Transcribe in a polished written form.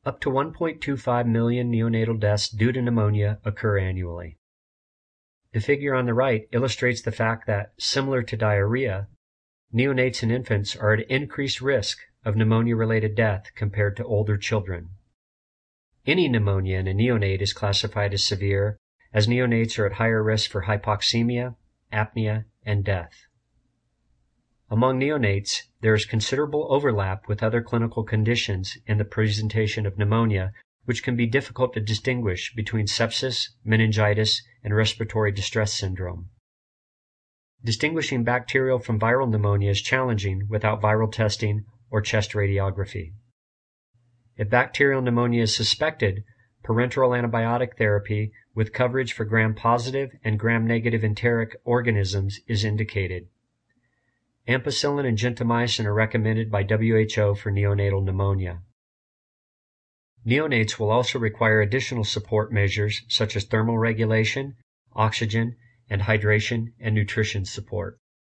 Up to 1.25 million neonatal deaths due to pneumonia occur annually. The figure on the right illustrates the fact that, similar to diarrhea, neonates and infants are at increased risk of pneumonia-related death compared to older children. Any pneumonia in a neonate is classified as severe, as neonates are at higher risk for hypoxemia, apnea, and death. Among neonates, there is considerable overlap with other clinical conditions in the presentation of pneumonia, which can be difficult to distinguish between sepsis, meningitis, and respiratory distress syndrome. Distinguishing bacterial from viral pneumonia is challenging without viral testing or chest radiography. If bacterial pneumonia is suspected, parenteral antibiotic therapy with coverage for gram-positive and gram-negative enteric organisms is indicated. Ampicillin and gentamicin are recommended by WHO for neonatal pneumonia. Neonates will also require additional support measures such as thermal regulation, oxygen, and hydration and nutrition support.